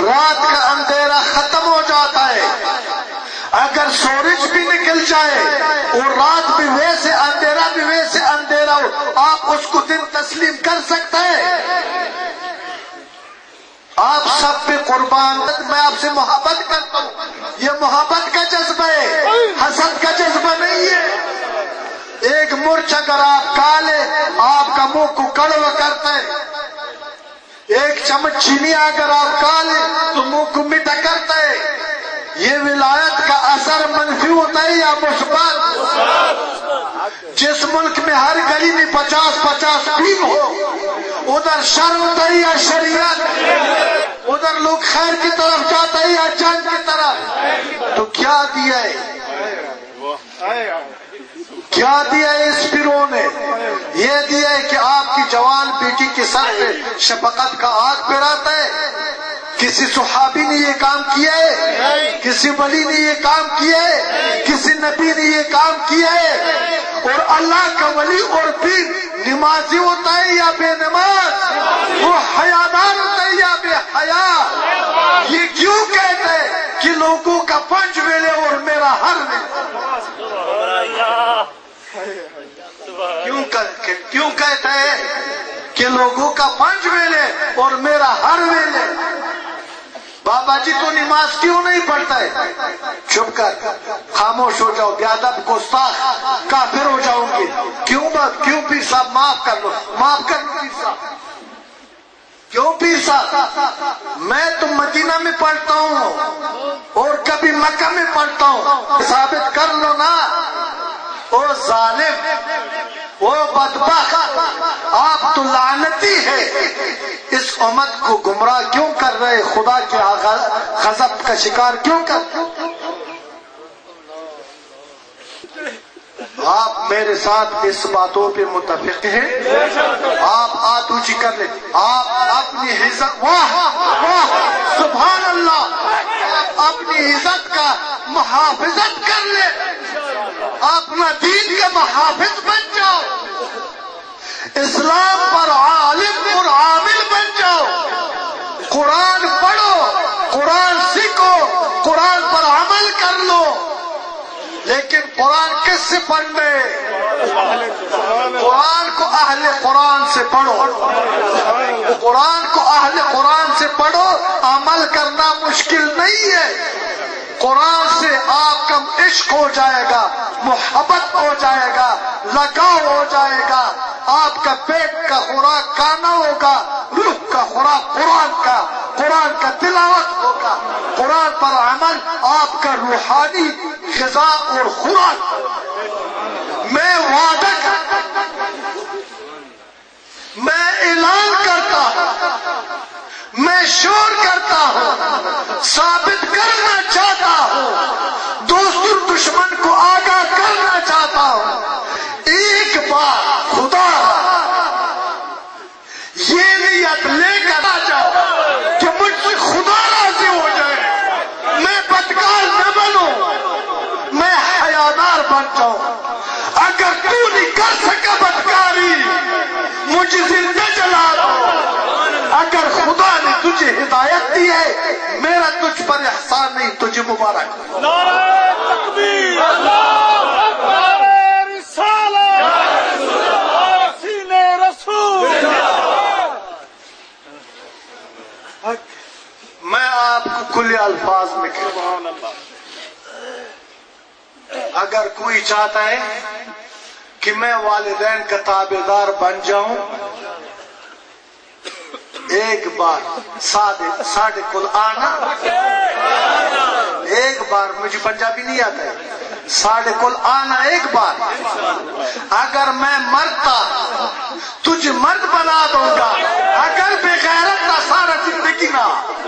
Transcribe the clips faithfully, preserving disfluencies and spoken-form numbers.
رات کا اندھیرا ختم ہو جاتا ہے. اگر سورج بھی نکل جائے اور رات بھی ویسے اندھیرا بھی ویسے اندھیرا ہو، آپ اس کو دن تسلیم کر سکتے ہیں؟ آپ سب پہ قربان. میں آپ سے محبت کرتا ہوں، یہ محبت کا جذبہ ہے، حسد کا جذبہ نہیں ہے. ایک مرچ اگر آپ کھا لے آپ کا منہ کو کڑوا کرتا ہے، ایک چمچ چینی اگر آپ کھا لے تو منہ کو میٹھا کرتا ہے. یہ ولایت کا اثر منفی ہوتا ہے یا مثبت؟ جس ملک میں ہر گلی میں پچاس پچاس پیر ہو، ادھر شر ہوتا ہے یا شریعت؟ ادھر لوگ خیر کی طرف جاتا ہے یا جنگ کی طرف؟ تو کیا دیا ہے، کیا دیا ہے اس پیروں نے؟ یہ دیا ہے کہ آپ کی جوان بیٹی کے سر پہ شفقت کا ہاتھ پھیراتا ہے. کسی صحابی نے یہ کام کیا ہے؟ کسی ولی نے یہ کام کیا ہے؟ کسی نبی نے یہ کام کیا ہے؟ اور اللہ کا ولی اور پیر نمازی ہوتا ہے یا بے نماز؟ وہ حیادار ہوتا ہے یا بے حیا؟ یہ کیوں کہتا ہے کہ لوگوں کا پنج ویلے اور میرا ہر کیوں کیوں کہتا ہے کہ لوگوں کا پنج ویلے اور میرا ہر ویلے؟ بابا جی تو نماز کیوں نہیں پڑھتا ہے؟ چپ کر، خاموش ہو جاؤ، بے ادب گستاخ کافر ہو جاؤں گے. کیوں بات کیوں پیر صاحب معاف کر لو، معاف کر لو پیر صاحب. کیوں پیر صاحب؟ میں تو مدینہ میں پڑھتا ہوں اور کبھی مکہ میں پڑھتا ہوں، ثابت کر لو نا. او ظالم، او بدبخت، آپ تو لعنتی ہے. اس امت کو گمراہ کیوں کر رہے؟ خدا کے غضب کا شکار کیوں کر؟ آپ میرے ساتھ اس باتوں پہ متفق ہیں؟ آپ ہاتھ اونچی کر لیں. آپ اپنی عزت، واہ واہ سبحان اللہ، اپنی عزت کا محافظت کر لیں، اپنا دین کا محافظ بن جاؤ، اسلام پر عالم اور عامل بن جاؤ. قرآن پڑھو، قرآن سیکھو، قرآن پر عمل کر لو. لیکن قرآن کس سے پڑھنے؟ قرآن کو اہل قرآن سے پڑھو، قرآن کو اہل قرآن سے پڑھو. عمل کرنا مشکل نہیں ہے. قرآن سے آپ کا عشق ہو جائے گا، محبت ہو جائے گا، لگاؤ ہو جائے گا. آپ کا پیٹ کا خوراک کھانا ہوگا، روح کا خوراک قرآن کا، قرآن کا تلاوت ہوگا، قرآن پر عمل آپ کا روحانی غذا اور خوراک. میں وعدہ کرتا ہوں، میں اعلان کرتا ہوں، میں شور کرتا ہوں، ثابت کرنا چاہتا ہوں، دوست اور دشمن کو آگاہ کرنا چاہتا ہوں. ایک بار خدا یہ نیت لے کر آ جاؤ کہ مجھ سے خدا راضی ہو جائے، میں بدکار نہ بنوں، میں حیادار بن جاؤں. اگر تو نہیں کر سکا بدکاری، مجھے زندہ جلا دو. اگر خدا نے تجھے ہدایت دی ہے، میرا تجھ پر احسان نہیں، تجھے مبارک. نعرہ تکبیر، اللہ اکبر، رسالت، سینے رسول. میں آپ کو کھلے الفاظ میں کہتا ہوں، اگر کوئی چاہتا ہے کہ میں والدین کا تابعدار بن جاؤں، ایک بار ساڑھے ساڑھے کل آنا، ایک بار، مجھے پنجابی نہیں آتا ہے، ساڑھے کل آنا ایک بار. اگر میں مرتا تجھے مرد بنا دوں گا، اگر بغیرت نہ سارا زندگی نہ.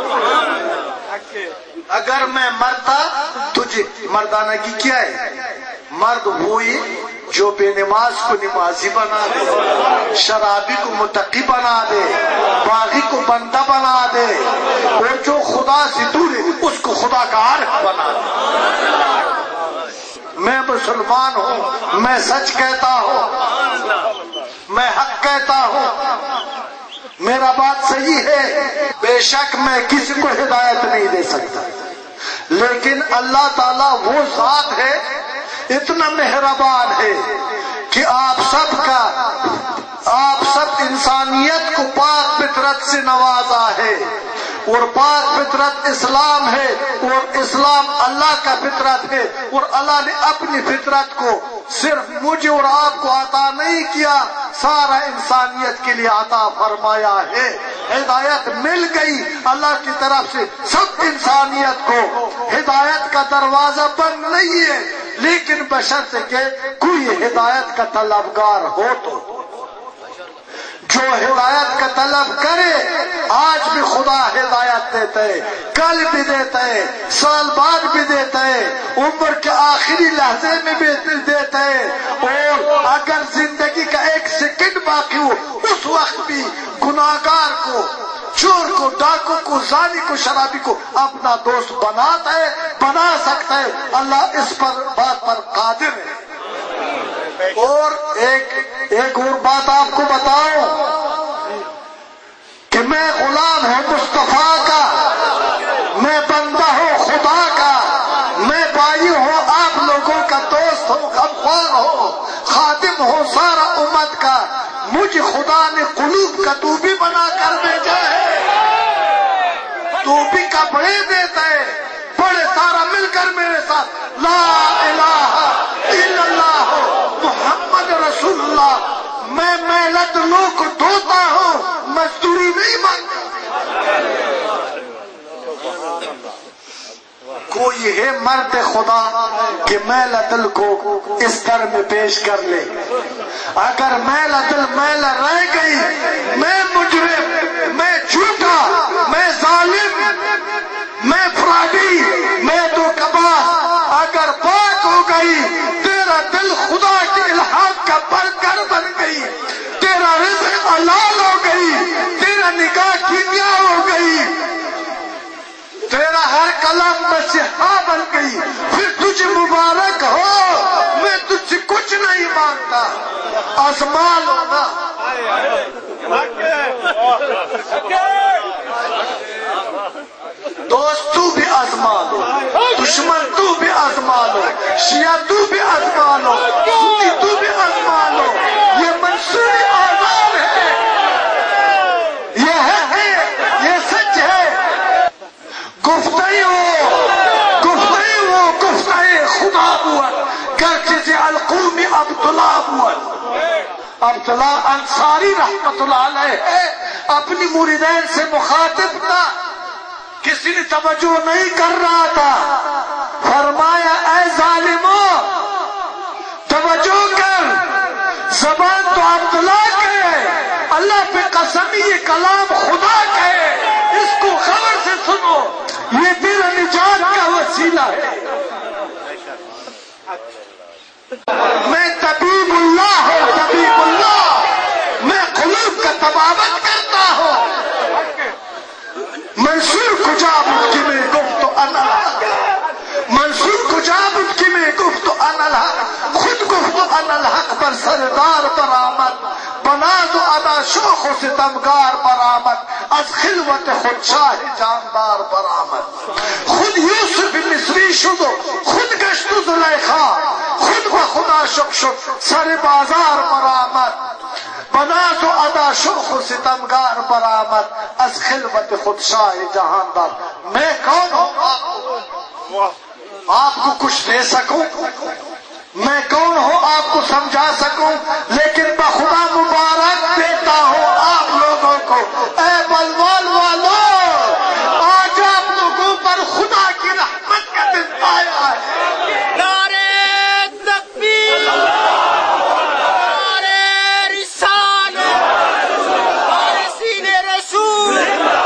اگر میں مرتا تجھے مردانہ کی کیا ہے؟ مرد ہوئی جو بے نماز کو نمازی بنا دے، شرابی کو متقی بنا دے، باغی کو بندہ بنا دے، اور جو خدا سے دور ہے اس کو خدا کا عارف بنا دے. میں مسلمان ہوں، میں سچ کہتا ہوں، میں حق کہتا ہوں. میرا بات صحیح ہے؟ بے شک میں کسی کو ہدایت نہیں دے سکتا، لیکن اللہ تعالیٰ وہ ذات ہے، اتنا مہربان ہے کہ آپ سب کا آپ سب انسانیت کو پاک فطرت سے نوازا ہے، اور پاک فطرت اسلام ہے، اور اسلام اللہ کا فطرت ہے، اور اللہ نے اپنی فطرت کو صرف مجھے اور آپ کو عطا نہیں کیا، سارا انسانیت کے لیے عطا فرمایا ہے۔ ہدایت مل گئی اللہ کی طرف سے سب انسانیت کو، ہدایت کا دروازہ بند نہیں ہے، لیکن بشرط کہ کوئی ہدایت کا طلبگار ہو تو۔ جو ہدایت کا طلب کرے، آج بھی خدا ہدایت دیتا ہے، کل بھی دیتا ہے، سال بعد بھی دیتا ہے، عمر کے آخری لحظے میں بھی دیتا ہے، اور اگر زندگی کا ایک سیکنڈ باقی ہو اس وقت بھی گناہگار کو، چور کو، ڈاکو کو، زانی کو، شرابی کو اپنا دوست بناتا ہے، بنا سکتا ہے۔ اللہ اس پر بات پر قادر ہے۔ اور ایک ایک اور بات آپ کو بتاؤں کہ میں غلام ہوں مصطفیٰ کا، میں بندہ ہوں خدا کا، میں بھائی ہوں آپ لوگوں کا، دوست ہوں، غمخوار ہوں، خادم ہوں سارا امت کا۔ مجھے خدا نے قلوب کا دوبی بنا کر بھیجا ہے، دوبی کپڑے دیتا ہے۔ بڑے سارا مل کر میرے ساتھ لا الہ الا اللہ محمد رسول اللہ۔ میں محنت لوگ کو دھوتا ہوں، مزدوری نہیں مانگتا۔ کوئی ہے مرد خدا کہ میلا دل کو اس در میں پیش کر لے؟ اگر میلا دل میلا رہ گئی، میں مجرم، میں جھوٹا، میں ظالم، میں فراڈی، میں تو کباز، اگر پاک ہو گئی، تیرا دل خدا کے الہام کا برگر بن گئی، تیرا رزق حلال ہو گئی، تیرا نگاہ کیمیا ہو گئی، تیرا ہر کلام مسیحا بن گئی، پھر تجھے مبارک ہو۔ میں تجھ سے کچھ نہیں مانگتا، آزما لو نا۔ دوست تو بھی آزما لو، دشمن تو بھی آزما لو، شیعہ تو بھی آزما لو، سنی تو بھی آزما لو۔ یہ منصوری آزاد ہے، یہ ہے، یہ سچ ہے۔ گفتگی ہو گفتگی ہو گفتگی خدا ہوا گرچہ القومی عبداللہ ہوا۔ عبداللہ انصاری رحمت اللہ علیہ اپنی مریدین سے مخاطب تھا، کسی نے توجہ نہیں کر رہا تھا، فرمایا اے ظالموں توجہ کر، زبان تو عبداللہ کا ہے، اللہ پہ قسم یہ کلام خدا کا ہے، اس کو خبر سے سنو، یہ تیرا نجات کا وسیلہ ہے۔ میں طبیب اللہ ہوں، طبیب اللہ، میں قلوب کا طبابت کرتا ہوں۔ منصور کجا بود کی میں گفت انا الحق، منصور کجا بود کی میں گفت انا الحق، خود گفت انا الحق پر سردار پر آمد، بناز و ادا شوخ و ستمگار پر آمد، از خلوت خود شاہ جاندار پر آمد۔ خود یوسف مصری شد و خود گشت و زلیخا، خود و خدا شک شد سر بازار پر آمد، بناز و ادا شوخ و ستمگار پر آمد، از خلوت خود شاہ جہاندار۔ میں کون ہوں آپ کو کچھ دے سکوں؟ میں کون ہوں آپ کو سمجھا سکوں؟ لیکن بخدا مبارک دیتا ہوں آپ لوگوں کو۔ اے بلوال والو، آج آپ لوگوں پر خدا کی رحمت کا دن آیا ہے۔ نعرہ تکبیر، نعرہ رسالت، نعرہ سینہ رسول۔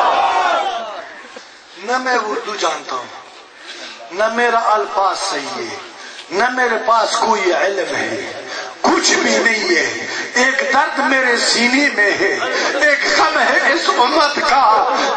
نہ میں اردو جانتا ہوں، نہ میرا الفاظ صحیح ہے، نہ میرے پاس کوئی علم ہے، کچھ بھی نہیں ہے۔ ایک درد میرے سینے میں ہے، ایک غم ہے اس امت کا،